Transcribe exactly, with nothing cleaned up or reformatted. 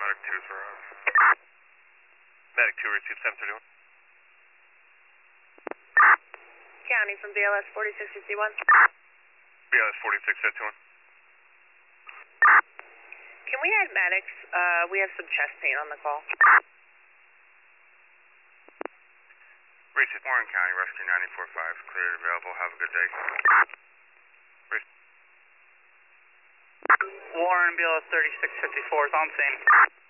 Medic two for us. Medic two received seven thirty-one. County from B L S forty-six fifty-one. B L S forty-six fifty-one. Can we add medics? Uh, we have some chest pain on the call. Received Warren County, Rescue ninety-four five. Cleared, available. Have a good day. Warren, B L S thirty-six fifty-four is on scene.